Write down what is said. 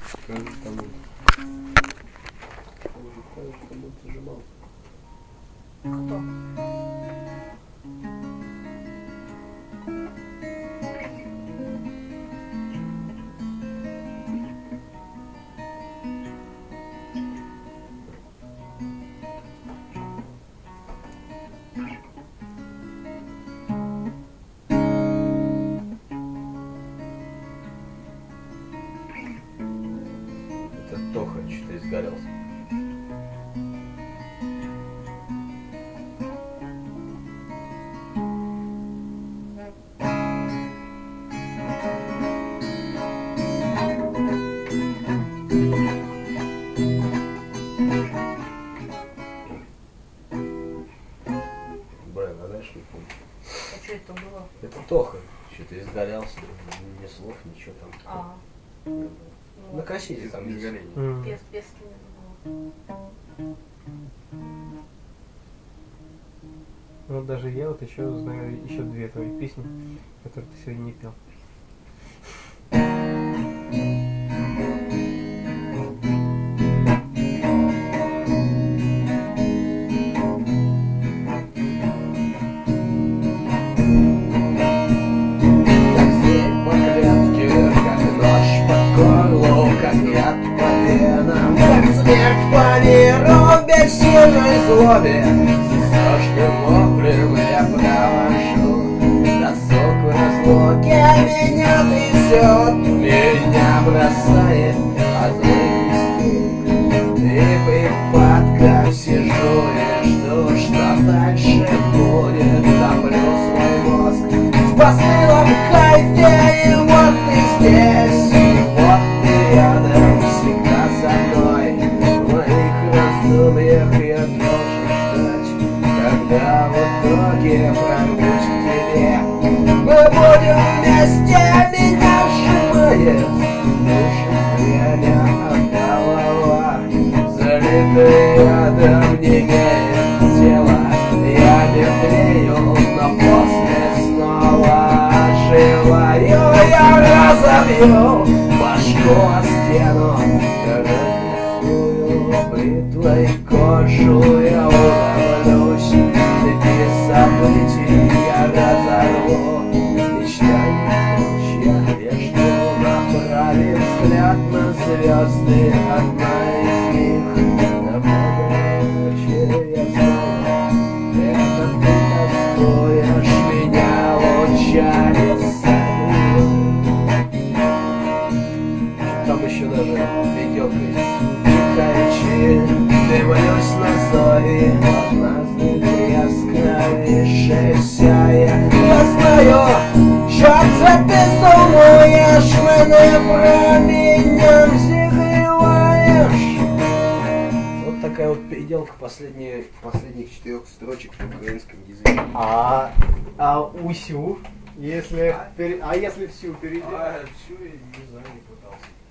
Скажи кому. Скажи, кому ты зажимал. Кто? Это Тоха, что-то изгорелся. Блин, а знаешь, не помню. А что это было? Это Тоха, что-то изгорелся, ни слов, ничего там. А, На кассете там изгорение. пески не было. Ну даже я вот еще знаю еще две твои песни, которые ты сегодня не пел. По миру бессильной злобе, с страшным воплем я провожу. Досок в разлуке меня трясет, меня бросает от злых стук. И в припадках сижу и жду, что дальше будет. Топлю свой мозг в постылом кайфе, и вот ты здесь, вот ты рядом, всегда со мной. Я должен ждать, когда в итоге прорвусь к тебе. Мы будем вместе, меня сжимает душит время, голова залитая ядом, не имеет тела. Я бедрею, но после снова оживаю. Я разобью башку о стену, бритвой кожу я уловлюсь, цепи событий я разорву. Мечтаний клочья я жду, направив взгляд на звезды. Одна из них намного ярче, я знаю. Это ты тоскуешь меня лучами сами. Там еще даже виделка есть. Дивлюсь на зори, однажды яскравішся я знаю, що це ти сумуєш, мене промінням зігріваєш. Вот такая вот переделка последних 4 строчек на украинском языке. А усю, если если всю перейдешь? Всю я не знаю, не пытался.